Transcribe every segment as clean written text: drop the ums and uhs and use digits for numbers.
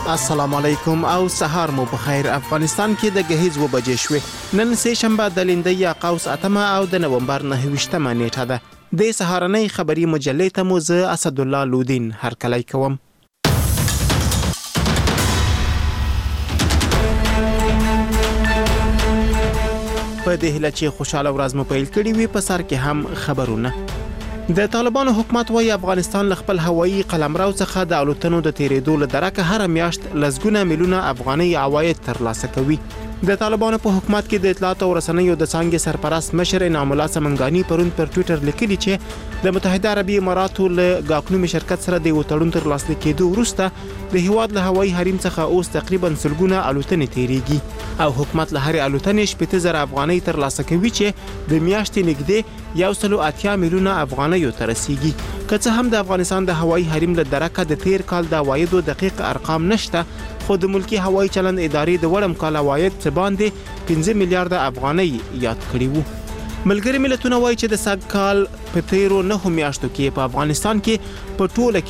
السلام علیکم او سهار مو بخیر. افغانستان کې د گهیز و بجې شوې. نن سه شنبه د لیندۍ قوس اتمه او د نومبر 9 نیټه ده. د سهارنۍ خبری مجلې ته مو زه اسد الله لودین هرکلی کوم. په دې هیله چې خوشاله ورځ مو پیل کړي وي، په سر کې هم خبرونه. د طالبانو حکومت وايي افغانستان له خپل هوایي قلمرو څخه د الوتنو د تیرېدو له درکه هر میاشت لسګونه میلیونه افغاني عواید ترلاسه کوي. د طالبانو په حکومت کې د اطلاعات او رسنیو د څانګې سرپرست مشر انعام الله سمنګانی پرون پر ټوئیټر لیکلي چې د متحده عربي اماراتو له غاکنومي شرکت سره د وټړون ترلاسه کېدو وروسته د هیواد له هوایي حریم څخه اوس تقریبا سلګونه الوتنې تیریږي او حکومت له هر الوتنې 70,000 افغانۍ ترلاسه کوي چې د میاشتې نږدې 180 میلیونه افغانۍ ته رسیږي. که څه هم د افغانستان د هوایي حریم له درکه د تیر کال د عوایدو دقیق ارقام نشته، خو د ملکی هوایي چلند ادارې د وړم کال عواید څخه باندې 15 میلیارډ افغانۍ یاد کړي وو. ملګری ملتونه وایي چې د سږ کال په تیرو 9 میاشتو کې په افغانستان کې په ټوله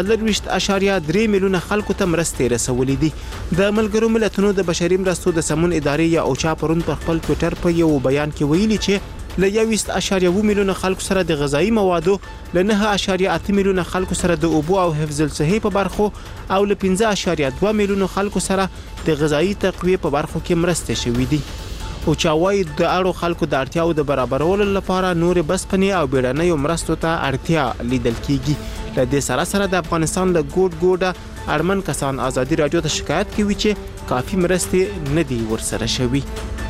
کې 4.3 میلیونه خلکو ته مرستې رسولې دي. د ملګرو ملتونو د بشري مرستو د سمون ادارې یا اوچا پرون په خپل ټوئیټر په یو بیان کې ویلي چې له 1.1 میلیونه خلکو سره د غذایی موادو، له 9.8 میلیونه خلکو سره د اوبو او حفظ الصحې په برخو او له 15.2 میلیونه خلکو سره د غذایی تقویه په برخو کې مرستې شوې دي. او چاوي د اړو خلکو د اړتیاو د برابرولو لپاره نور بسپنې او بیړنۍ مرستو ته اړتیا لیدل کیږي. له دې سره د افغانستان له ګوډ اړمن کسان ازادي رادیو ته شکایت کوي چې کافي مرستې نه دي ورسره شوي.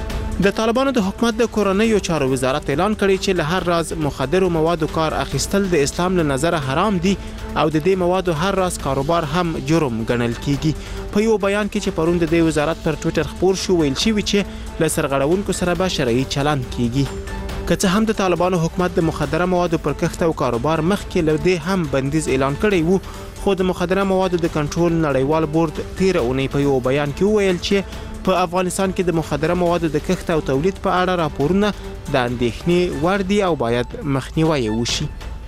د طالبانو د حکومت د کورنیو چارو وزارت اعلان کړی چې له هر راز مخدرو موادو کار اخیستل د اسلام له نظره حرام دي او د دې موادو هر راز کاروبار هم جرم ګڼل کیږي. په یو بیان کې چې پرون د دې وزارت پر ټوئیټر خبر شو، ویل شوی چې له سرغړونکو سره به شرعي چلند کیږي. که څه هم د طالبانو حکومت د مخدره موادو پر کښت او کاروبار مخکې له دې هم بندیز اعلان کړی وو، خو د مخدره موادو د کنټرول نړیوال بورډ 13 اونۍ په یو بیان کې ویل چې په افغانستان کې د مخدره موادو د کښت او تولید په اړه راپورونه د اندېښنې وړ دي او باید مخنیوي وشي.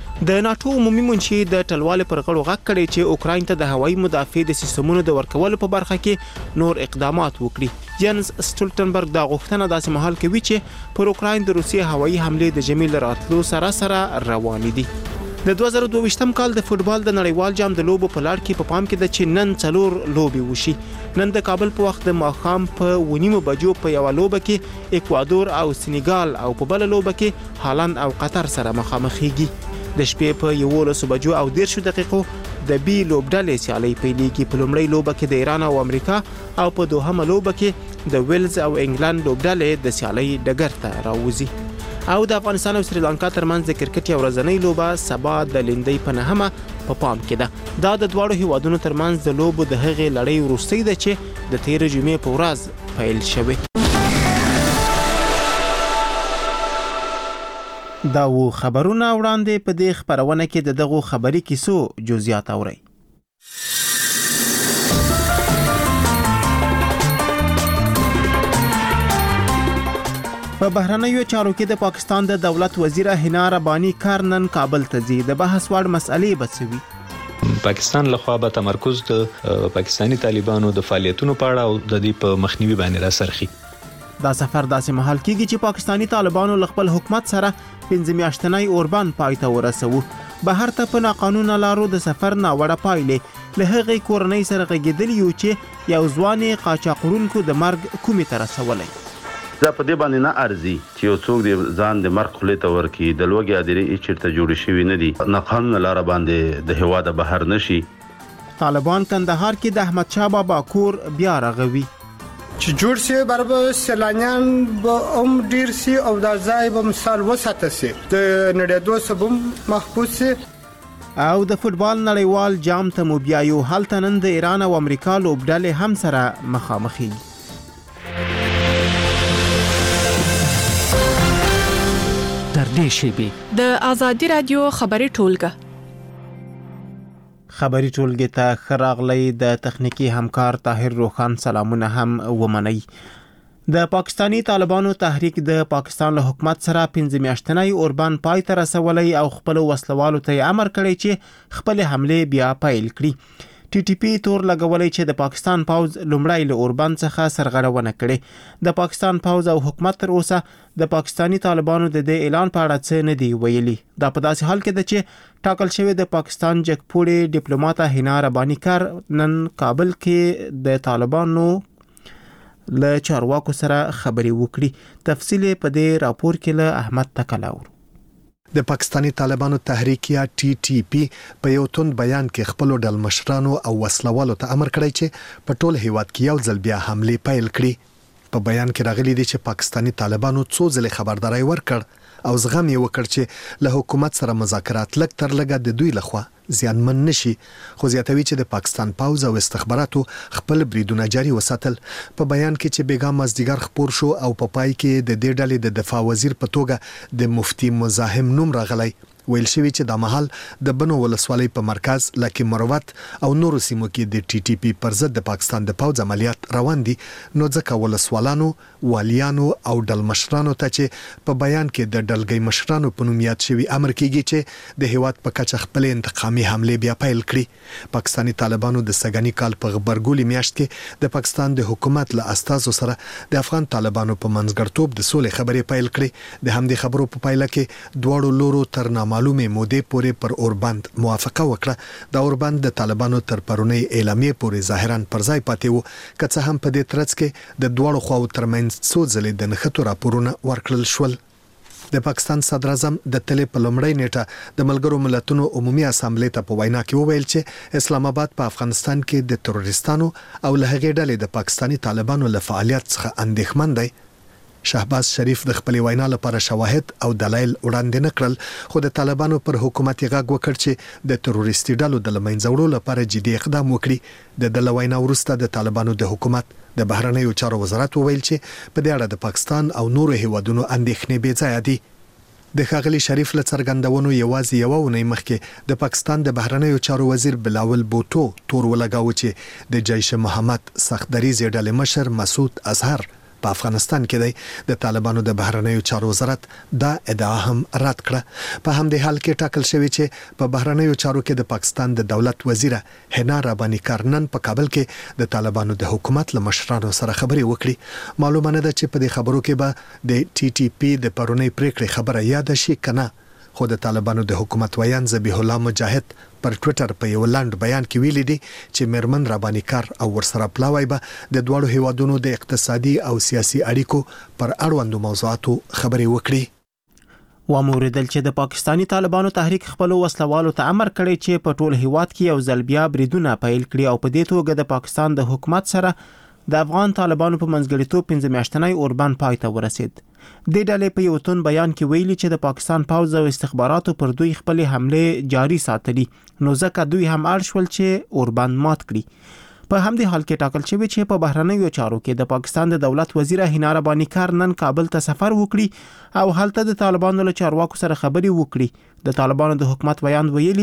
د ناتو عمومي منشي د ټلوالې پر غړو غږ کړی چې اوکراین ته د هوایي مدافع د سیستمونو د ورکولو په برخه کې نور اقدامات وکړي. جنس سټولټنبرګ دا غوښتنه داسې مهال کوي چې پر اوکراین د روسیې هوایي حمله د جمیل راتلو سره روان دي. د 2022م کال د فوتبال د نړیوال جام د لوبو په لړ کې په پام کې د چې نن 4 لوبي وشي. نن د کابل په وخت د ماښام په 9 بجو په یو لوبه کې اکوادور او سنیګال او په بل لوبه کې هالند او قطر سره مخامخېږي. د شپې په 11 بجو او 10 دقیقو د بي لوبډلې سیالي پیلېږي. په لومړی لوبه کې د ایران او امریکا او په دوهمه لوبه کې د ویلز او انګلند لوبډلې د سیالي ډګر ته راوځي. او د افغانستان او سریلانکا ترمنځ د کرکټ یو ورځنۍ لوبه سبا د لیندۍ په 9 په پام کې ده. دا د دواړو هیوادونو ترمنځ د لوبو د هغې لړۍ وروستۍ ده چې د تیر جمعې په ورځ پیل شوه. دا و خبرونه وړاندې په دې خبرونه کې د دغو خبري کیسو جزئیات اورئ. په بهرنیو چارو کې د پاکستان د دولت وزیر حنا ربانی کارنن کابل ته ځي. د بحث وړ مسئلې بچوي. پاکستان لخوا به تمرکز د پاکستانی طالبانو د فعالیتونو په اړه او د دې په مخنیوي باندې راسرخي. دا سفر داسې مهال کېږي چې پاکستانی طالبانو خپل حکومت سره 15 میاشتنی اوربان پای ته ورسوي. بهر ته په ناقانونه لارو د سفر ناوړه پایلې له هغې کورنۍ سره غږېدلي یو چې یو ځوان قاچاقونکو د مرګ کومې ته رسولی. دا په دې باندې نه ارزي چې یو څوک د ځان د مرګ خولې ته ورکی د لوګي ادارې چیرته جوړ شوی نه دي. نه قانون لاره باندې د هوا د بهر نشي. طالبان کندهار کې د احمد شاه بابا کور بیا رغوي چې جوړ شي برابر سیلانیان به ډیر سي او دا ځای به مثال وساته سي د نړیوالو سبب محفوظ سي. او د فوتبال نړیوال جام ته مو بیا یو هلته نن د ایران او امریکا لوبډلې هم سره مخامخي. د آزادی رادیو خبری ټولګه خبری ټولګه ته خراغلی د تخنیکی همکار طاهر روخان سلامونه هم ومني. د پاکستانی طالبانو تحریک د پاکستان له حکومت سره 15 میاشتنی اوربان پای ته رسولای او خپل وسلوالو ته امر کړی چې خپل حمله بیا پیل کړي. ټي ټي پی تور لګولې چې د پاکستان پوز لومړی له اوربند څخه سرغړونه کړې. د پاکستان پوز او حکومت تر اوسه د پاکستانی طالبانو د دې اعلان په اړه څه نه دی ویلي. دا په داسې حال کې ده چې ټاکل شوی د پاکستان جګپوړي ډیپلوماټ حنا رباني کار نن کابل کې د طالبانو له چارواکو سره خبري وکړي. تفصیل په دې راپور کې له احمد تکلاور. د پاکستانی طالبانو تحریک یا ټي ټي پی په یو توند بیان کې خپل ډل مشرانو او وسلوالو ته امر کړی چې په ټول هیواد کې یو ځل بیا حمله پیل کړي. په بیان کې راغلي دي چې پاکستانی طالبانو څو ځله خبرداري ورکړ او زغم یې وکړ چې له حکومت سره مذاکرات لږ تر لږه د دوی لخوا زیانمن نشي. خو زیاتوي چې د پاکستان پوز او استخباراتو خپل بریدونه جاري وساتل. په بیان کې چې بیګا مازدیګر خبر شو او په پای کې د دې ډلې د دفاع وزیر په توګه د مفتي مزاحم نوم راغلی. ویل شوی چې د محل د بنو ولسوالۍ په مرکز لکه مروت او نورو سیمو کې د ټي ټي پی پر ضد د پاکستان د پوز عملیات روان دي. نو ځکه ولسوالانو والیانو او ډل مشرانو ته چې په بیان کې د ډلګي مشرانو په نوم یاد شوی امر کیږي چې د هیواد په کچه خپل انتقامي حمله بیا پیل کړي. پاکستانی طالبانو د سګنی کال په غبرګولي میاشت کې د پاکستان د حکومت له استازو سره د افغان طالبانو په منځګړتوب د سولې خبرې پیل کړې. د همدې خبرو په پایله کې دوړو لورو تر معلومه مودې پورې پر اوربند موافقه وکړه. د اوربند د طالبانو تر پرونی اعلامیه پورې ظاهرا پر ځای پاتې وو، که څه هم په دې ترڅ کې د دوړو خواو ترمنځ څو ځلې د نښتو راپورونه ورکړل شول. د پاکستان صدر اعظم د تلې په لومړۍ نیټه د ملګرو ملتونو عمومي اسامبلې ته په وینا کې وویل چې اسلام آباد په افغانستان کې د تروریستانو او له هغې ډلې د پاکستانی طالبانو له فعالیت څخه اندېښمن دی. شهباز شریف د خپل وینا لپاره شواهد او دلایل وړاندې نکړل، خو د طالبانو پر حکومت یې غږ وکړ چې د تروریستي ډلو د لمنځه وړلو لپاره جدي اقدام وکړي. د وینا وروسته د طالبانو د حکومت د بهرنیو چارو وزارت وویل چې په دې اړه د پاکستان او نورو هیوادونو اندېښنې بې ځایه دي. د ښاغلي شریف له څرګندونو یوازې یو ونې مخکې د پاکستان د بهرنیو چارو وزیر بلاول بوټو تور ولګاوه چې د جیش محمد سختدریزې ډلې مشر مسعود اظهر په افغانستان کې دی. د طالبانو د بهرنیو چارو وزارت دا ادعا هم رد کړه. په همدې حال کې ټاکل شوی چې په بهرنیو چارو کې د پاکستان د دولت وزیره حنا رباني کار نن په کابل کې د طالبانو د حکومت له مشرانو سره خبرې وکړي. معلومه نه ده چې په دې خبرو کې به د ټي ټي پی د پرونی پریکړې خبره یاد شي کنه. خو د طالبانو د حکومت ویان ذبیح الله مجاهد پر ټوئیټر په یو لاند بیان کې ویلي دي چې میرمن رباني کار او ورسره پلاوی به د دوړو هیوادونو د اقتصادي او سیاسي اړیکو پر اړوندو موضوعاتو خبرې وکړي. واموریدل چې د پاکستانی طالبانو تحریک خپل وسلوالو ته امر کړی چې په ټول هیواد کې یو ځل بیا بریدونه پیل کړي او په دې توګه د پاکستان د حکومت سره د افغان طالبانو په منځګړیتوب 15 میاشتنی اوربند پای ته ورسید. د ډلې په یو تون بیان کې ویلي چې د پاکستان پوز او استخباراتو پر دوی خپل حمله جاري ساتلي، نو ځکه دوی هم اړ شول چې اوربند مات کړي. په همدې حال کې ټاکل شوی چې په بهرنیو چارو کې د پاکستان د دولت وزیر حنا رباني کار نن کابل ته سفر وکړي او هلته د طالبانو له چارواکو سره خبرې وکړي. د طالبانو د حکومت بیان ویلي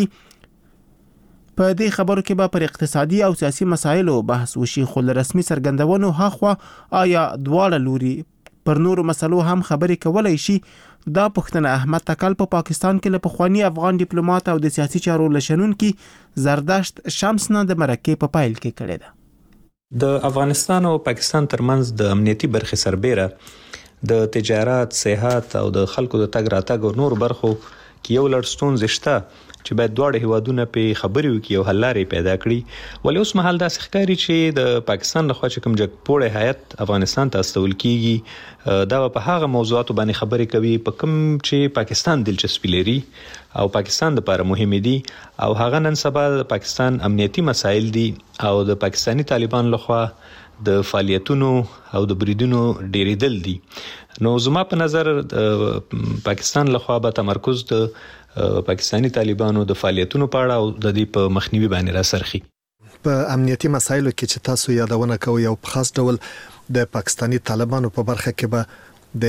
په دې خبرو کې به پر اقتصادي او سیاسي مسایلو بحث وشي، خو له رسمي څرګندونو هاخوا آیا دواړه لوري پر نورو مسلو هم خبرې کولای شي. دا پوښتنه احمد تکل په پاکستان کې له پخوانی افغان ډیپلوماټ او د سیاسي چارو لشنونکي زردشت شمس نه د مرکې په پایل کې کړې ده. د افغانستان او پاکستان ترمنځ د امنیتي برخې سربېره د تجارت، صحت او د خلکو د تګ راتګ او نور برخو کې یو لړ ستونزې شته چې باید دواړه هیوادونه په خبرې وکړي او حل لارې پیدا کړي. ولې اوس مهال داسې ښکاري چې د پاکستان لخوا چې کوم جګپوړی هیات افغانستان ته استول کیږي دا په هغه موضوعاتو باندې خبرې کوي په کوم چې پاکستان دلچسپي لري او پاکستان لپاره مهم دي او هغه نن سبا د پاکستان امنیتي مسایل دي او د پاکستانی طالبان لخوا د فعالیتونو او د بریدونو ډیریدل دي. نو زما په نظر پاکستان لخوا به تمرکز د پاکستانی طالبانو د فعالیتونو په اړه او د دې په مخنیوي باندې راسرخي. په امنیتي مسایلو کې چې تاسو یادونه کوئ او په خاص ډول د پاکستانی طالبانو په برخه کې به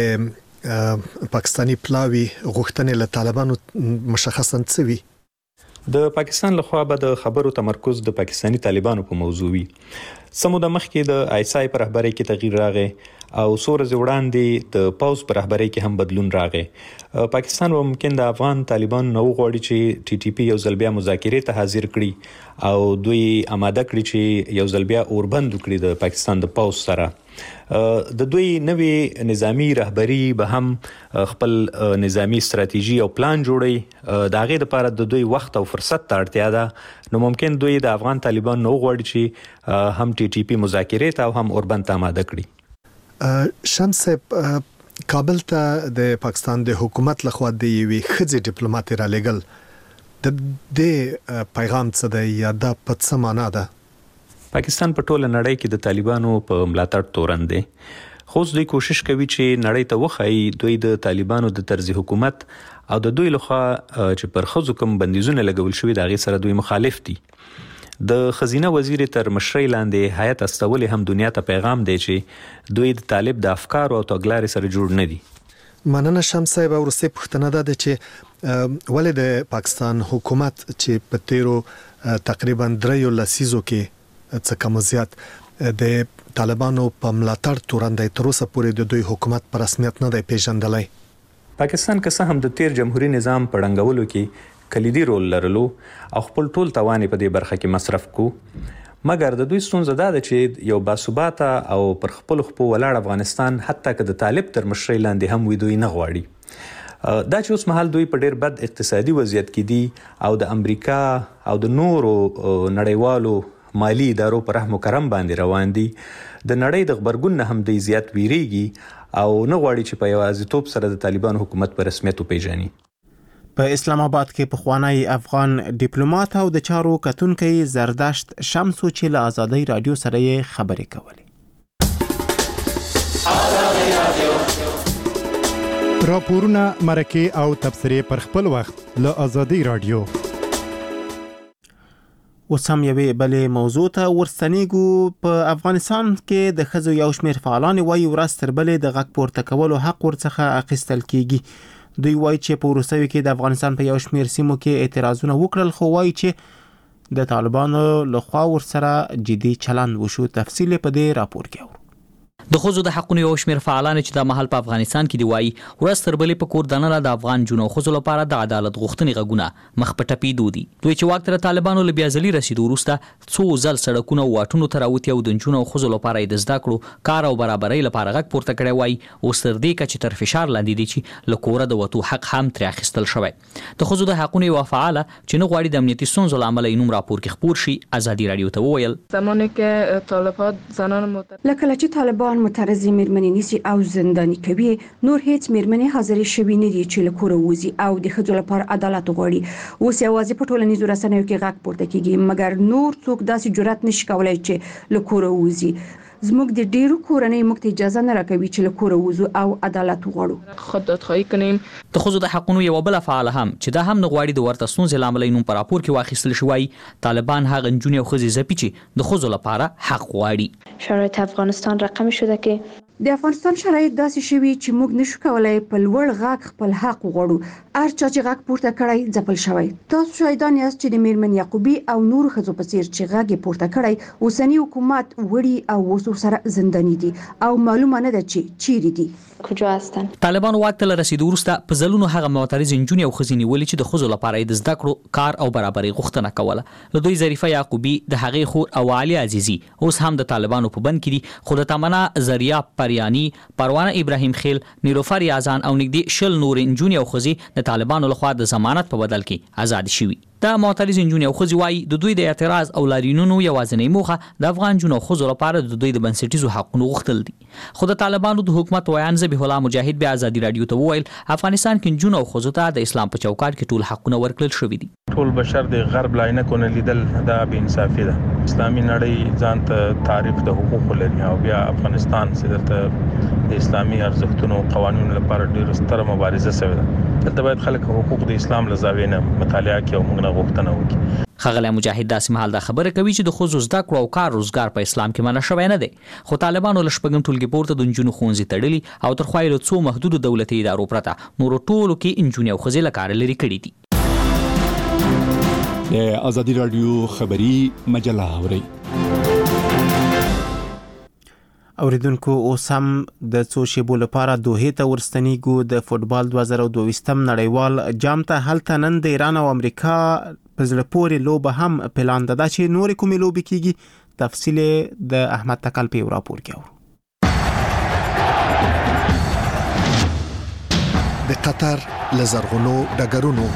د پاکستانی پلاوی غوښتنې له طالبانو مشخصاً څه وي؟ د پاکستان لخوا به د خبرو تمرکز د پاکستانی طالبانو په موضوع وي. سمو د مخکې د آیسای پر رهبرۍ کې تغییر راغی او څو ورځې وړاندې د پوز پر رهبرۍ کې هم بدلون راغی. پاکستان به ممکن د افغان طالبان نو غواړي چې ټي ټي پی یو ځل بیا مذاکرې ته حاضر کړي او دوی آماده کړي چې یو ځل بیا اوربند وکړي د پاکستان د پوز سره. د دوی نوې نظامی رهبری به هم خپل نظامی ستراتیژي او پلان جوړي. د هغې لپاره د دوی وخت او فرصت ته اړتیا ده. نو ممکن دوی د افغان طالبان نو غواړي چې هم ټي ټي پی مذاکرې ته او هم اوربند ته آماده کړي. شمس کابل ته د پاکستان د حکومت لخوا د یوې ښځې ډیپلوماټ را لېږل د پیغام څه دی یا دا په څه معنا ده؟ پاکستان په ټوله نړۍ کې د طالبانو په ملاتړ تورن دی، خو دوی کوشش کوي چې نړۍ ته وښایي دوی د طالبانو د طرز حکومت او د دوی لخوا چې پر ښځو کوم بندیزونه لګول شوي د هغې سره دوی مخالف دي. د خزینه وزیر تر مشرۍ لاندې هیئت استولې هم دنیا ته پیغام دی چې دوی د طالب د افکارو او تګلارې سره جوړ نه دي. مننه شمس صاحب. وروستۍ پوښتنه ده چې ولې د پاکستان حکومت چې په تیرو تقریبا 3 لسیزو کې څه کم زیات د طالبانو په ملاتړ تورن دی، تر اوسه پورې د دوی حکومت په رسمیت نه دی پیژندلی؟ پاکستان که څه هم د تیر جمهوریت نظام په ړنګولو کې کلیدي رول لرلو او خپل ټول توان په دې برخه کې مصرف کو، مګر د دوی ستونزه دا ده چې یو باثباته او پر خپل خپو ولاړ افغانستان حتی که د طالب تر مشرۍ لاندې هم وي دوی نه غواړي. دا چې اوس مهال دوی په ډیر بد اقتصادي وضعیت کې دي او د امریکا او د نورو نړیوالو مالی ادارو پر رحم و کرم باندې روان دي، د نړۍ د غبرګون نه هم دوی زیات ویریږي او نه غواړي چې په یوازیتوب سره د طالبانو حکومت په رسمیت وپیژني. په اسلام آباد کې پخوانی افغان ډیپلوماټ او د چارو کتونکي زردشت شمسو چې له آزادۍ رادیو سره یې خبرې کولې. راپورونه، مرکې او تبصرې پر خپل وخت له آزادۍ رادیو. اوس هم یوې بلې موضوع ته ورستنیږو. په افغانستان کې د ښځو یو شمېر فعالان وایي ورځ تر بلې د غږ پورته کولو حق ورڅخه اخیستل کیږي. دوی وایي چې په وروستیو کې د افغانستان په یو شمېر سیمو کې اعتراضونه وکړل، خو وایي چې د طالبانو لخوا ورسره جدي چلند وشو. تفصیل په دې راپور کې د ښځو د حقونو یو شمېر فعالان چې د مهال په افغانستان کې دی وایي ورځ تر بلې په کور دننه د افغان جنو ښځو لپاره د عدالت غوښتنې غږونه مخ په ټپېدو دي. دوی چې واک ته د طالبانو له بیا ځلي رسېدو وروسته څو ځل سړکونه او واټونو ته راوتي او د نجونو او ښځو لپاره یې د زده کړو، کار او برابرۍ لپاره غږ پورته کړی وایي اوس تر دې کچې تر فشار لاندې دي چې له کوره د وتو حق هم ترې اخیستل شوی. د ښځو د حقونو یوه فعاله چې نه غواړي د امنیتي ستونزو له امله یې نوم راپور کې خپور شي ازادي راډیو ته وویل زمانی که طالبان زنان لکه چې طالبان معترضې میرمنې نیسي او زنداني کوي، نور هیڅ میرمنې حاضرې شوي نه دي چې له کوره وځي او د ښځو لپاره عدالت وغواړي. اوس یوازې په ټولنیزو رسنیو کې غږ پورته کیږي، مګر نور څوک داسې جرأت نشي کولای چې له کوره وځي. زموږ د ډیرو کورنۍ موږ ته اجازه نه راکوي چې له کوره وځو او عدالت وغواړو. خوددادخواهی کنیم. د ښځو د حقونو یوه بله فعاله هم چې دا هم نه غواړي د ورته ستونزې له امله یې نوم په راپور کې واخیستل شي وایي طالبان هغه نجونې او ښځې ځپي چې د ښځو لپاره حق غواړي. شرایط افغانستان رقمی شده که د افغانستان شرایط داسې شوي چې موږ نشو کولای په لوړ غږ خپل حق وغواړو. هر چا چې غږ پورته کړی ځپل شوی. تاسو شاهدان یاست چې د میرمن یعقوبی او نور ښځو په څیر چې غږ یې پورته کړی اوسنی حکومت وړي او اوس ورسره زنداني دي او معلومه نه ده چې چیرې دي. کجا هستن؟ طالبان واک ته رسیدو وروسته په ځلونو هغه معترض نجونې او ښځې نیولې چې د ښځو لپاره یې د زده کړو، کار او برابرۍ غوښتنه کوله. له دوی ظریفه یعقوبی، د هغې خور او علي عزیزي اوس هم د طالبانو په بند کې دي، خو د تمنا زریا پریانی، پروانه ابراهیم خیل، نیلوفر یازان او نږدې 20 نور نجونې او ښځې د طالبانو لخوا د ضمانت په بدل کې آزاد شوي. دا معترض نجونې او ښځې وایي د دوی د اعتراض او لاریونونو یوازینۍ موخه د افغان جنو او ښځو لپاره د دوی د بنسټیزو حقونو غوښتل دي. خو د طالبانو د حکومت ویان ذبیح الله مجاهد بیا ازادي راډیو ته وویل افغانستان کې جنو او ښځو ته د اسلام په چوکاټ کې ټول حقونه ورکړل شوي دي. ټول بشر د غرب لاینکونه لیدل دا بې انصافي ده. اسلامي نړۍ ځان ته تعریف د حقوقو لري او بیا افغانستان چې د اسلامي ارزښتونو او قوانینو لپاره ډېره ستره مبارزه شوې ده. دلته باید خلک حقوق د اسلام له زاویې نه مطالعه کړي او موږ نه غوښتنه وکړي. ښاغلی مجاهد داسې مهال دا خبره کوي چې د ښځو زده کړو او کار روزګار په اسلام کې منع شوی نه دی، خو طالبانو له شپږم ټولګي پورته د نجونو ښوونځي تړلي او تر خوا یې له څو محدودو دولتي ادارو پرته نورو ټولو کې نجونې او ښځې له کاره لرې کړي دي. د ازادي راډیو خبري مجله اورئ. اوریدونکو اوس هم د څو شیبو لپاره دوحې ته ورستنیږو. د فوتبال 2022م نړیوال جام ته هلته نن د ایران او امریکا په زړه پورې لوبه هم پلان ده چې نورې کومې لوبې کیږي. تفصیل د احمد تکل په راپور کې اورو. د قطر لزرغونو ډګرونو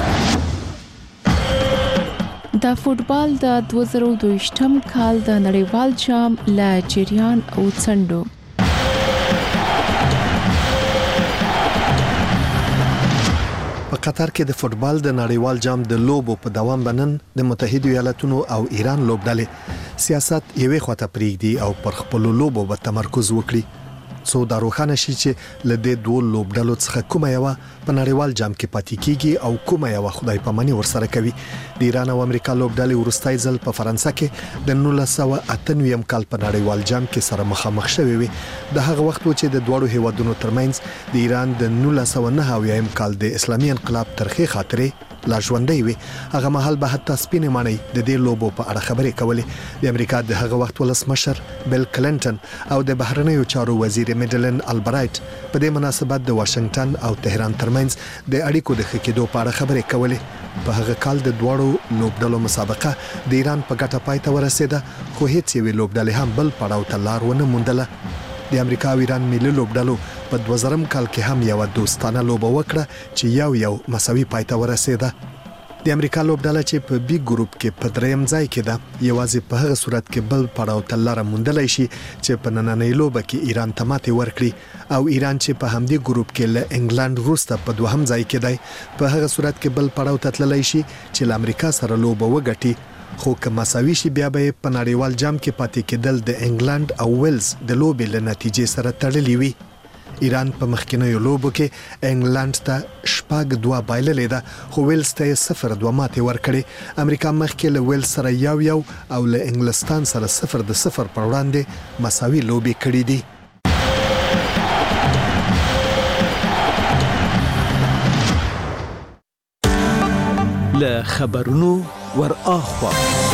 د فوتبال د 2022م کال د نړیوال جام له جریان او څنډو په قطر کې د فوتبال د نړیوال جام د لوبو په دوام بنن د متحده ایالاتونو او ایران لوبډلې سیاست یوې خواته پریږدي او پر خپل لوبو به تمرکز وکړي. څو دا روښانه شي چې له دې دوه لوبډلو څخه کومه یو په نړیوال جام کې پاتې کیږي او کومه یو خدای پاماني ورسره کوي. د ایران او امریکا لوبډلې ورستای ځل په فرانسه کې د 1998 کال په نړیوال جام کې سره مخامخ شوې وي. د هغه وخت چې د دوړو هیوادونو ترمنځ د ایران د 1999 کال د اسلامي انقلاب ترخې خاطرې لا ژوندۍ وي. هغه مهال به حتی سپینې مانی د دې لوبو په اړه خبرې کولې. د امریکا د هغه وخت ولسمشر بیل کلینټن او د بهرنیو چارو وزیر میډلن البرایټ په دې مناسبت د واشنگټن او تهران ترمنځ د اړیکو د ښه کېدو په اړه خبرې کولې. په هغه کال د دوړو لوبډلو مسابقه د ایران په ګټه پای ته ورسېده، خو هیڅ یوې لوبډلې هم بل پړاو ته لار ونه موندله. د امریکا او ایران ملي لوبډلو په 2000 کال کې هم یو دوستانه لوبه وکړه چې یو مساوي پای ته ورسېده. د امریکا لوبډله چې په بي ګروپ کې په دریم ځای کې ده، یوازې په هغه صورت کې بل پړاو ته لار موندلای شي چې په نننۍ لوبه کې ایران ته ماتې ورکړي، او ایران چې په همدې ګروپ کې له انګلند وروسته په دوهم ځای کې دی، په هغه صورت کې بل پړاو ته تللی شي چې له امریکا سره لوبه وګټي. خو که مساوي شي بیا به په نړیوال جام کې پاتې کېدل د انګلند او ویلز د لوبې له نتیجې سره تړلي وي. ایران په مخکینیو لوبو کې انګلند ته 4-2 بایللې ده، خو ویلز ته 0-2 ماتې ورکړې. امریکا مخکې له ویلز سره 1-1 او له انګلستان سره 0-0 پر وړاندې مساوي لوبې کړې دي. له خبرونو ور اخوا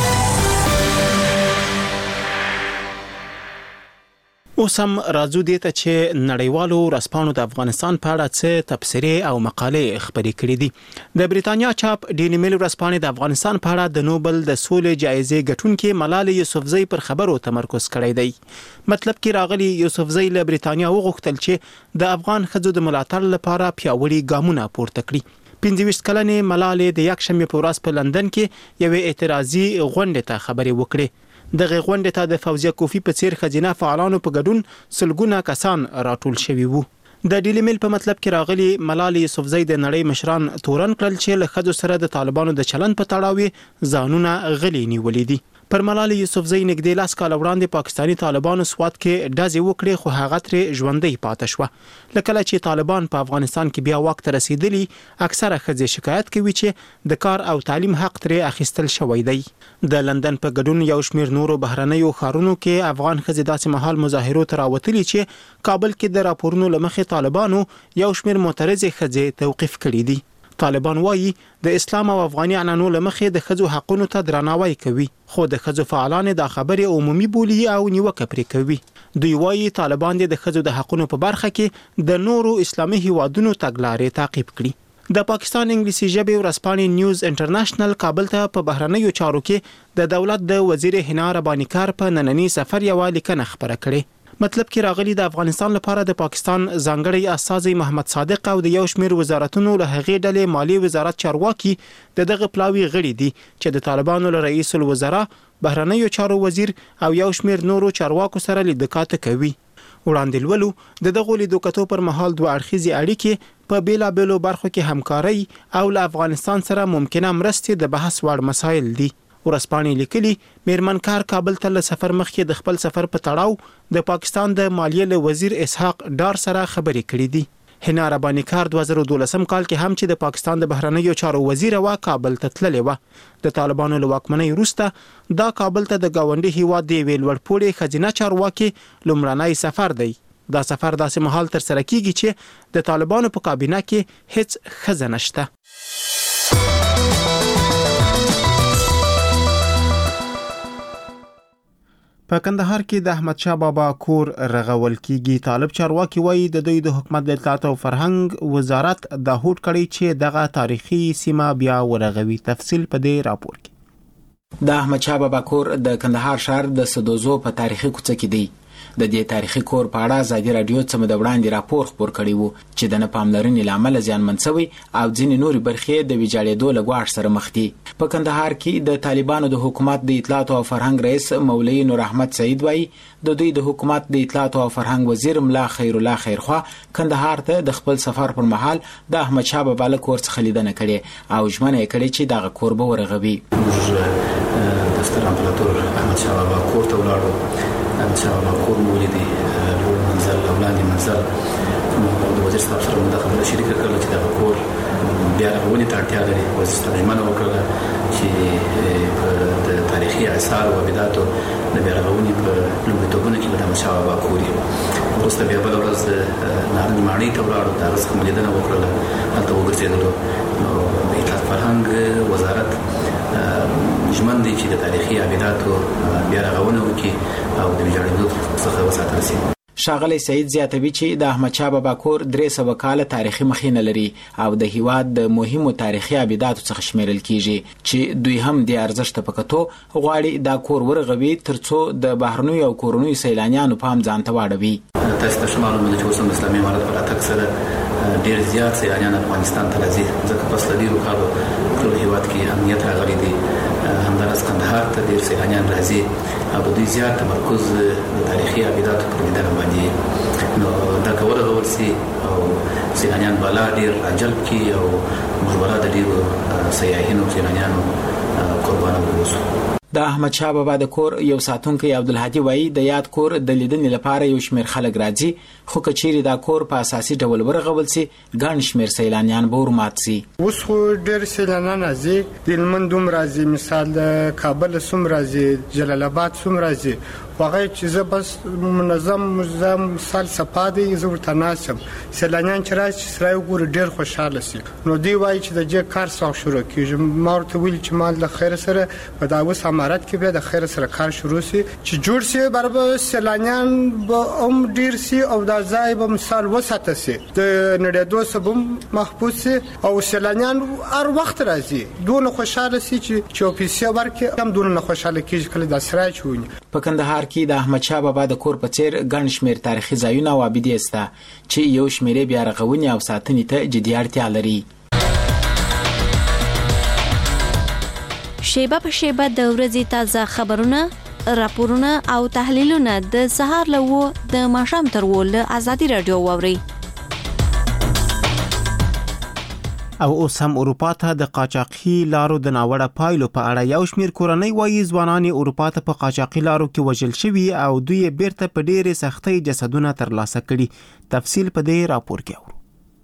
اوس هم راځو دې ته چې نړیوالو ورځپاڼو د افغانستان په اړه څه تبصرې او مقالې خپرې کړې دي. د بریتانیا چاپ ډیلی میل ورځپاڼې د افغانستان په اړه د نوبل د سولې جایزې ګټونکې ملالۍ یوسفزۍ پر خبرو تمرکز کړی دی. مطلب کې راغلي یوسفزۍ له بریتانیا وغوښتل چې د افغان ښځو د ملاتړ لپاره پیاوړي ګامونه پورته کړي. 25 کلنې ملالۍ د یکشنبې په ورځ په لندن کې یوې اعتراضي غونډې ته خبرې وکړې. دغه غونډې ته د فوزیه کوفی په څیر ښځینه فعالانو په ګډون سلګونه کسان راټول شوي وو. د ډیلی میل په مطلب کې راغلي ملالۍ یوسفزۍ د نړۍ مشران تورن کړل چې له ښځو سره د طالبانو د چلند په تړاو ځانونه غلي نیولې دي. پر ملالۍ یوسفزۍ نږدې 10 کال وړاندې پاکستاني طالبانو سوات کې ډزې وکړې، خو هغه ترې ژوندۍ پاتې شوه. لکه چې طالبان په افغانستان کې بیا واک ته رسیدلی، اکثره ښځې شکایت کوي چې د کار او تعلیم حق ترې اخیستل شوی دی. د لندن په ګډون یو شمېر نورو بهرنیو ښارونو کې افغان ښځې داسې مهال مظاهرو ته راوتلي چې کابل کې د راپورونو له مخې طالبانو یو شمېر معترضې ښځې توقیف کړي دي. طالبان وایي د اسلام او افغاني عنعنو له مخې د ښځو حقونو ته درناوی کوي، خو د ښځو فعالان دا خبرې عمومي بولي او نیوکه پرې کوي. دوی وایي طالبان د ښځو د حقونو په برخه کې د نورو اسلامي هیوادونو تګلارې تعقیب کړي. د پاکستان انګلیسي ژبې ورځپاڼې نیوز انټرنیشنل کابل ته په بهرنیو چارو کې د دولت د وزیر حنا رباني کار په نننی سفر یو لیکنه خبره کړې. مطلب کې راغلي د افغانستان لپاره د پاکستان ځانګړی استازی محمد صادق او د یو شمېر وزارتونو له هغې ډلې مالی وزارت چارواکي د دغه پلاوي غړي دي چې د طالبانو له رئیس الوزرا، بهرنیو چارو وزیر او یو شمېر نورو چارواکو سره لیدکاته کوي. وړاندې لولو د دغه لیدکاتو پر مهال دوه اړخیزې اړیکې په بیلابېلو برخو کې همکاري او له افغانستان سره ممکنه مرستې د بحث وړ مسایل دي. ورځپاڼې لیکلي میرمن کار کابل ته له سفر مخکې د خپل سفر په تړاو د پاکستان د مالیې له وزیر اسحاق ډار سره خبرې کړې دي. حنا رباني کار 2012 کال کې هم چې د پاکستان د بهرنیو چارو وزیر و کابل ته تللې و. د طالبانو له واکمنۍ وروسته دا کابل ته د گاونډي هیواد دی ویل ورپورې خزینه چارواکي لومړنی سفر دی. دا سفر داسې مهال تر سره کیږي چې د طالبانو په کابینه کې هیڅ ښځه نشته. په کندهار کې د احمد شاه بابا کور رغول کیږي. طالب چارواکي وایي د دوی د حکومت د اطلاعات او فرهنګ وزارت د هوډ کړی چې دغه تاریخي سیمه بیا ورغوي. تفصیل په دې راپور کې. د احمد شاه بابا کور د کندهار ښار د سدوزو په تاریخي کوڅه کې دی. د دې تاریخي کور په اړه ازادي رادیو څخه د وړاندې راپور خبر کړی وو چې د ناپاملرنې لامل زیانمن شوی او ځینې نورې برخې د ویجاړېدو له ګواښ سره مخ دي. په کندهار کې د طالبانو د حکومت د اطلاعات او فرهنګ رئیس مولوی نور احمد سعید وایي د دوی د حکومت د اطلاعات او فرهنګ وزیر ملا خیر الله خیرخوا کندهار ته د خپل سفر پر مهال د احمد شاه بابا له کور څخه لیدنه کړې او ژمنه یې کړې چې دغه کور به ورغوي. د ستر امپراتور احمد شاه بابا کور ته ولاړو. احمد شاه بابا کور مو ولیدی، لوړ منزل او لاندې منزل. د وزیر صاحب سره د خبرو شریکه کړل چې دغه کور بیا رغونې ته اړتیا لري. وزیر صاحب ژمنه وکړه چې د تاریخي اثار او ابداتو د بیا رغونې په لومړیتوبونو کې به د احمد شاه بابا کور وي. وروسته بیا بله ورځ نارنج ماڼۍ ته ولاړو. د هغه څخه مو لیدنه وکړله، هلته وګرځېدلو. نو د اطلاعات فرهنګ وزارت ژمن دی چې د تاریخي ابداتو بیا رغونه وکړي او د ویجاړېدو څخه وساتل شي. ښاغلی سعید زیاتوي چې د احمد شاه بابا کور 300 کاله تاریخي مخینه لري او د هیواد د مهمو تاریخي ابداتو څخه شمیرل کیږي چې دوی هم د ارزښت په کتو غواړي دا کور ورغوي ترڅو د بهرنیو او کورنیو سیلانیانو پام ځان ته واړوي. تاسو ته شمال ملي چې اوس اسلامي امارت په راتګ سره ډیر زیات سیلانیان افغانستان ته راځي، ځکه پس له ډیرو کالو ټول هیواد کې امنیت راغلی دی. همداراز کندهار ته ډیر سیلانیان راځي او د دوی زیات تمرکز د تاریخي ابداتو پر لیدنه باندې. نو دا که ورغول سي او سیلانیان بالا ډیر راجلب کړي او موږ بالا د ډیرو سیاحینو سیلانیانو قربانه واوسو. د احمد شاه بابا د کور یو ساتونکی عبدالهادي وایي د یاد کور د لیدنې لپاره یو شمېر خلک راځي، خو که چیرې دا کور په اساسي ډول ورغول سي ګڼ شمېر سیلانیان به ورمات سي. اوس خو ډېر سیلانیان راځي، د هلمند هم راځي، مثال د کابل هم راځي، جلال آباد هم راځي. هغه چې زه بس منظم مثال صفا دی زه ورته ناست یم. سیلانیان چې راشي سره وګوري ډېر خوشحاله سي. نو دوی وایي چې د دې کار څنګه شروع کېږي. ما ورته ویلي چې ما د خیر سره په دا اوس امارت کې بیا د خیر سره کار شروع سي چې جوړ سي برابر سیلانیان به هم ډېر سي او دا ځای به مثال وساته سي، د نړېدو سبب محفوظ سي او سیلانیان هر وخت راځي. دونه خوشحاله سي چې پیسې ورکړي هم دونه خوشحاله کېږي کله دا سرای چونی. په کندهار کې د احمد شاه بابا د کور په څیر ګڼ شمېر تاریخي ځایونه او ابدې شته چې یو شمېر بیا رغونې او ساتنې ته جدي اړتیا لري. شیبه په شیبه د ورځې تازه خبرونه، راپورونه او تحلیلونه د سهار له 9 د ماښام تر 10 له ازادي رادیو واوري. او اوس هم اروپا ته د قاچاقي لارو د ناوړه پایلو په اړه یو شمېر کورنۍ وایي ځوانان اروپا ته په قاچاقي لارو کې وژل شوي او دوی بیرته په ډېرې سختۍ جسدونه ترلاسه کړي. تفصیل په دې راپور کې اورو.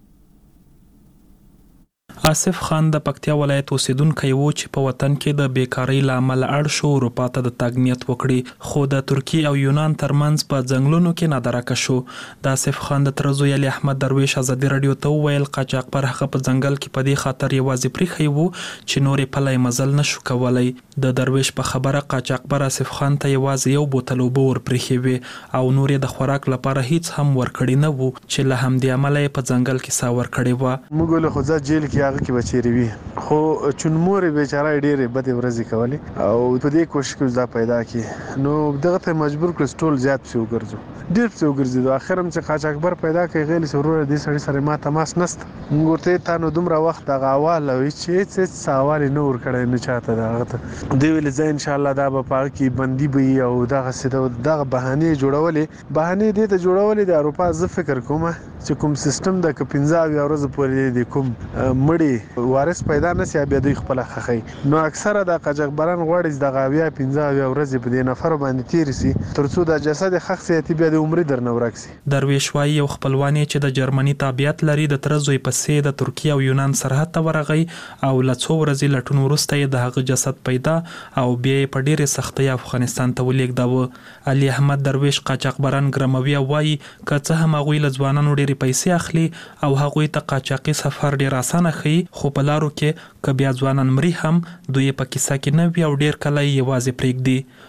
آصف خان د پکتیا ولایت اوسیدونکی و چې په وطن کې د بیکاری لامل اړ شو اروپا ته د تګ نیت وکړي، خو د ترکیه او یونان ترمنځ په ځنګلونو کې نادرکه شو. د آصف خان د ترزوی علي احمد درویش ازادي رادیو ته وویل قاچاق پر هغه په ځنګل کې په دې خاطر یوازې پریخي وو چې نورې پلای مزل نشو کولای. د درویش په خبره قاچاق پر آصف خان ته یوازې یو بوتل اوبه ورپریخي وي او نورې د خوراک لپاره هیڅ هم ورکړي نه وو چې له همدې امله په ځنګل کې سا ورکړي و. موږ له خو جیل کې هغه کې بچی وي، خو چونمور بیچاره ډېرې بدې ورځې کولې او په دې کوشش کې دا پیدا کی نو دغه ته مجبور کړ ټول زیات څه وګرځو، ډېر څه وګرځېدو. اخر هم چې قاچاقبر پیدا کړي غیلې سرور دې سړي سره ما تماس نست موږ ورته تا نو دومره وخت دغه اواله وي چې څه سوال نه ور کړی نه چاته دغه ته دی ویل زه ان شاء الله دا به پاک کی بندي به او دغه سده دغه بهانه جوړولې بهانه دې ته جوړولې د اروپا ز فکر کوم چې کوم سیستم د 15 ورځې پورې د کوم مړی وارث پیدا نسی بیا دوی خپل خخی. نو اکثره د قاچاقبران غوړي د غاویا 15 ورځې په دې نفر باندې تیر سي ترڅو د جسد خخصيتي بیا د عمر درنه ورکسي. درویش وايي یو خپلوانی چې د جرمني تابعیت لري د ترزوی پسې د ترکیه او یونان سرحد ته ورغی او لڅو ورځې لټون وروسته د هغه جسد پیدا او بیا په ډیره سختۍ افغانستان ته ولېږداوه. علي احمد درویش قاچاقبران ګرموي وايي که څه هم هغوی له ځوانانو ډېرې پیسې اخلي او هغوی ته قاچاقي سفر ډېر اسانه ښیي، خو په لارو کې که بیا ځوانان مري هم دوی په کیسه کې نه وي او ډېر کله یې یوازې پرېږدي.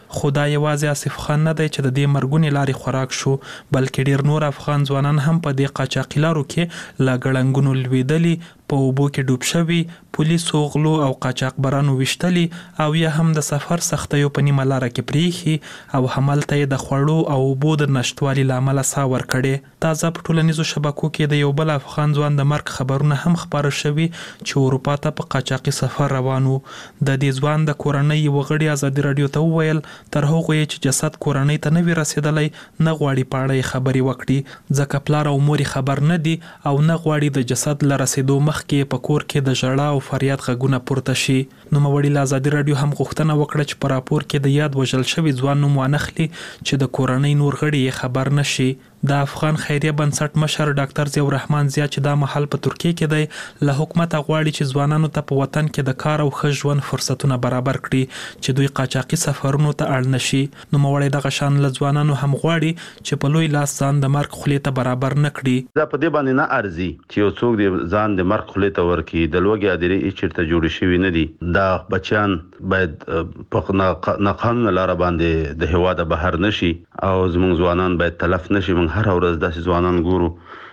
خو دا یوازې آصف خان نه دی چې د دې مرګونې لارې خوراک شو، بلکې ډیر نور افغان ځوانان هم په دې قاچاقي لارو کې له ګړنګونو لوېدلي، په اوبو کې ډوب شوي، پولیسو غلو او قاچاقبرانو ویشتلي او یا هم د سفر سختیو په نیمه لاره کې پریښي او همالته یې د خوړو او اوبو د نشتوالي له امله ساه ورکړې. تازه په ټولنیزو شبکو کې د یو بل افغان ځوان د مرګ خبرونه هم خپاره شوي چې اروپا ته په قاچاقي سفر روان و. د دې ځوان د کورنۍ یوه غړي ازادي راډیو ته وویل تر هغو یې چې جسد کورنۍ ته نه وي رسېدلی نه غواړي په اړه یې خبرې وکړي، ځکه پلار او مور خبر نه دي او نه غواړي د جسد له رسېدو مخکې په کور کې د ژړا او فریاد غږونه پورته شي. نوموړي له ازادي راډیو هم غوښتنه وکړه چې په راپور کې د یاد وژل شوي ځوان نوم وانخلي چې د کورنۍ نور غړي یې خبر نشي. د افغان خیریه بنسټ مشر ډاکټر ضیاء الرحمن زیات چې دا مهال په ترکیه کې دی، له حکومت غواړي چې ځوانانو ته په وطن کې د کار او ښه ژوند فرصتونه برابر کړي چې دوی قاچاقي سفرونو ته اړ نشي. نوموړي دغه شان له ځوانانو هم غواړي چې په لوی لاس ځان د مرګ خولې ته برابر نه کړي. دا په دې باندې نه ارزي چې یو څوک دې ځان د مرګ خولې ته ورکړي. د لوږې هدیرې چیرته جوړې شوي نه دي. دا بچیان باید په ناقانونه لاره باندې د هېواده بهر نشي او زموږ ځوانان باید تلف نشي. موږ هره ورځ داسې ځوانان ګورو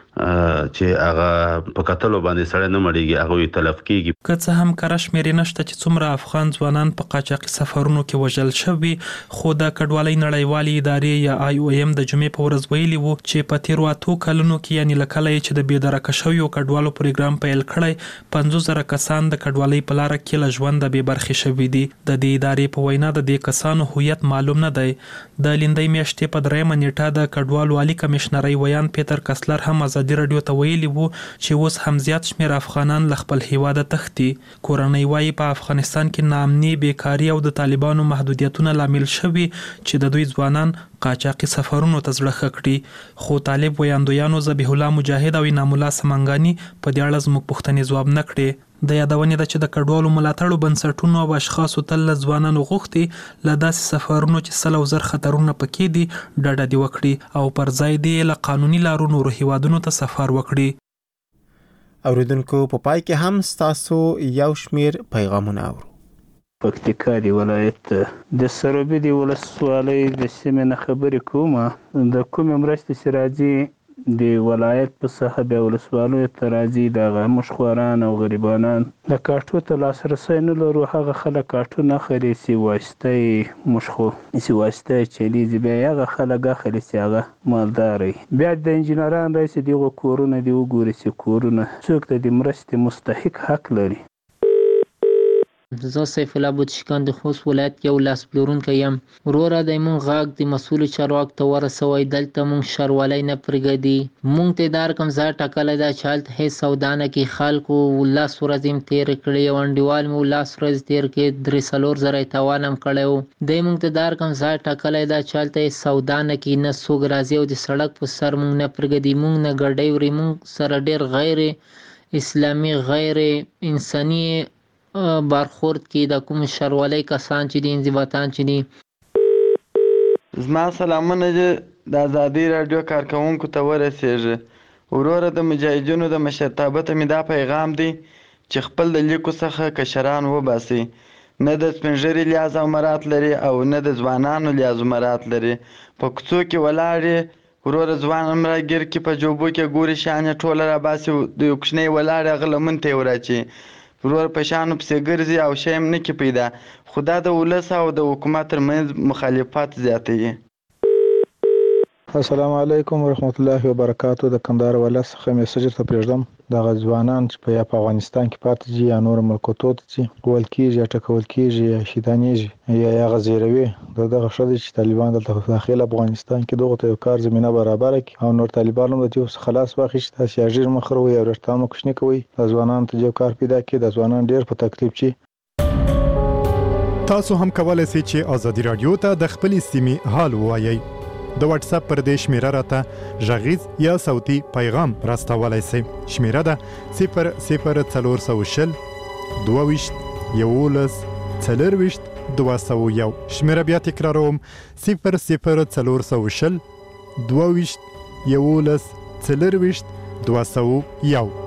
چې هغه په قتلو باندې سړی نه مړېږي، هغه یې تلف کېږي. که څه هم کره شمېرې نشته چې څومره افغان ځوانان په قاچاقي سفرونو کې وژل شوي، خو د کډوالۍ نړیوالې ادارې یا IOM د جمعې په ورځ ویلي وو چې په تېرو 8 کلونو کې یعنې له کله چې د بېدرکه شویو کډوالو پروګرام پیل کړی 50,000 کسان د کډوالۍ په لاره کې له ژونده بې برخې شوي دي. د دې ادارې په وینا د دې کسانو هویت معلوم نه دی. د لیندۍ میاشتې په 3 نیټه د کډوالو عالی کمشنرۍ ویان پیټر کسلر هم ازادي راډیو ته ویلي وو چې اوس هم زیات شمېر افغانان له خپل هیواده تښتي. کورنۍ وایي په افغانستان کې ناامني، بیکاري او د طالبانو محدودیتونه لامل شوي چې د دوی ځوانان قاچاقي سفرونو ته زړه ښه کړي. خو طالب ویاندویانو ذبیح الله مجاهد او انعام الله سمنګاني په دې اړه زموږ پوښتنې ځواب نه کړې. د یادونې ده چې د کډوالو ملاتړو بنسټونو او اشخاصو تل له ځوانانو غوښتي له داسې سفرونو چې 100,000 خطرونه پکې دي ډډه دې وکړي او پر ځای دې له قانوني لارو نورو هیوادونو ته سفر وکړي. اوریدونکو په پای کې هم ستاسو یو شمیر پیغامونه اورو. پکتیکا دی ولایت د سروبي دی ولسوالۍ د سیمې نه خبرې کوم. د کوم مرستې چې راځي د ولایت په ساحه بیا ولسوالیو ته راځي، دغه مشخوران او غریبانان د کاټو ته لاسرسی نه لرو. هغه خلک کاټو نه خري سي واسطه مشخو سي واسطه چلیږي، بیا هغه خلک اخلي سي هغه مالداري. بیا د انجینران رئیس دیغه کورونه دی وګوري سي کورونه څوک د مرستې مستحق حق لري. زه سیف الله بوتشکان د خوست ولایت یو لاس پلورونکی یم. وروره د مونږ غاګ د مسؤل چارواکو ته ورسوي، دلته مونږ شرولۍ نه پرېږدي. مونږ ته دار کوم ځای ټاکلی ده چې هلته هېڅ سودا نه کوي. خلکو 10 ورځې هم تېرې کړې، یو انډیوال مې 10 ورځې تېر کړې، 3-4 زره یې تاوان هم کړی و. دی مونږ ته دار کوم ځای ټاکلی ده چې هلته هېڅ سودا نه کوي، نه څوک راځي او د سړک په سر مونږ نه پرېږدي. مونږ نه ګډۍ وړي، مونږ سره ډېر غیر اسلامي غیر انساني برخورد کې د کوم شرولۍ کسان چې دي انضباطان چې دي. زما سلامونه د ازادي راډیو کارکونکو ته ورسېږي. وروره د مجاهدینو د مشرتابه ته مې دا پیغام دی چې خپل د لیکو څخه کشران وباسي. نه د سپینږیري لیاز او مرات لري او نه د ځوانانو لیاز او مرات لري. په کوڅو کې ولاړې وروره ځوان هم راګیر کې په جوبو کې ګوري شانې ټوله راباسي، د یو کوچنی ولاړې هغه لمن ته یې وراچي. ورور په شانو پسې ګرځي او شی هم نه کې پیدا. خو دا د ولس او د حکومت ترمنځ مخالفت زیاتوي. السلام علیکم ورحمت الله وبرکاتو. د کندهار ولایت څخه میسج ته پرېږدم. دغه ځوانان چې یا په افغانستان کې پاتې دي یا نور ملکونو ته ځي، ول کېږي یا ټکول کېږي یا شیطانېږي یا غزیروي، دغه ښه دي چې طالبان دلته داخل افغانستان کې دغه ته یو کار زمینه برابر کړي او نور طالبان هم د دې خلاص واخیست. تاسو یې ژر مخروي او رښتانه کوښښ کوي د ځوانانو ته یو کار پیدا کړي. د ځوانان ډېر په تکلیف چی. تاسو هم کولای شئ چې ازادي رادیو ته د خپل سیمې حال ووایي. د واتس اپ پر دې شمیره راته غږیز یا صوتي پیغام راستولای شئ. شمیره ده 00420 22 11 40 201. شمیره بیا تکراروم 00420 22 11 40 201.